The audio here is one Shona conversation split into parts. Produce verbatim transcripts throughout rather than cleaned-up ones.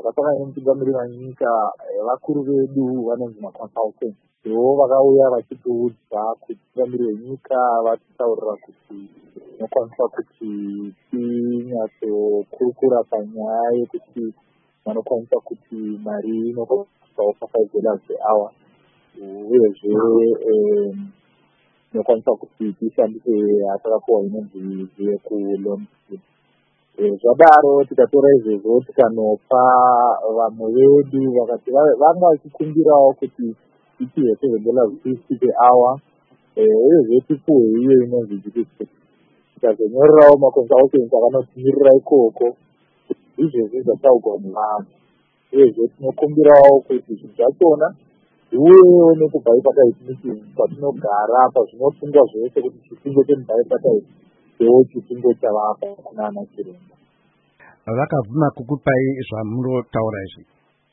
zvakasangana nemutungamiriri wanyika, vakuru vedu vanonzi maconsultant, ndo vakauya vachitiudza kuti mutungamiriri wenyika vatitaurira kuti tinokwanisa kuti tinyatsokurukura panyaya yekuti vanokwanisa kuti mari inokwanisa pa-five dollars per hour, uyezve tinokwanisa kuti tishandise atakapuwa inonzi vehicle loan scheme. Zvadaro tikatora izvezvo tikanopa vamwe vedu vakati vanga vachikumbirawo kuti tipiwe seven dollars fifty per hour, uyezve tipuwe iyo inonzi gpt, tikazonyorerawo maconsultant akanotimirira ikoko izvezvi zvataugwa nevanhu, uyezve tinokumbirawo kuti zvinhu zvachona uyewo nekubva ipakaiti meeting patinogara pazvinofungwa zvese kuti chifungo chemubva ipakaiti ndewo chifungo chavapa kunana chiremba. Vakabvuma kukupai zvamunotaura izvi?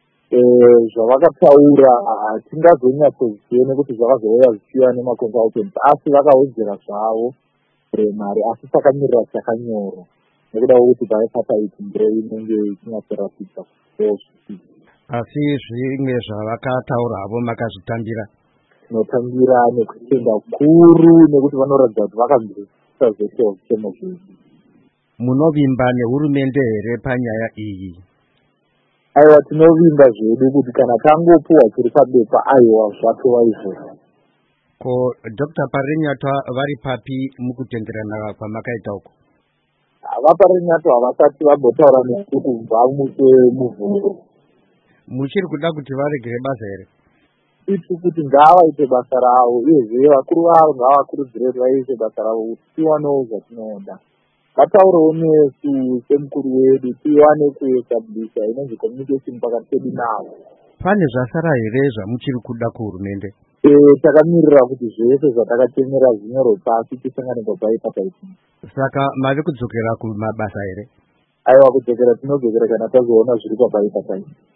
Zvavakataura hatingazonyatsozive nekuti zvakazouya zvichiuya nemaconsultants, asi vakawedzera zvavo mari, asi takamirira chakanyoro nekuda kwekuti paipakaiti ndo inenge ichinyatsoratidza kuzvizvi. Asi zvimwe zvavakataura havo makazvitambira? Tinotambira nekutenda kuru nekuti vanoratidza kuti vakanzwisisa zvese zvitemo zvedu. Munovimba nehurumende here panyaya iyi? Aiwa, tinovimba zvedu kuti kana tangopuwa chiri pabepa aiwa zvatova izvozvo. Ko Doctor Parinyatwa vari papi mukutenderana kwamakaita uko? VaParinyatwa havasati vambotaura nesu kubva musi muvhuro. Muchiri kuda kuti varegere basa here? Iti kuti ngavaite basa ravo, uyezve vakuru vavo ngavakurudzire vaise basa ravo kuti tiwanewo zvatinoda. Vataurewo nesu semukuru wedu tiwane kuestablisha inonzi communication pakati pedu navo. Pane zvasara here zvamuchiri kuda kuhurumende? Takamirira kuti zvese zvatakatemera zvinyorwe pasi tisangane pabva ipakaiti. Saka mave kudzokera kumabasa here? Aiwa, kudzokera tinodzokera kana tazoona zviri pabva ipakaiti.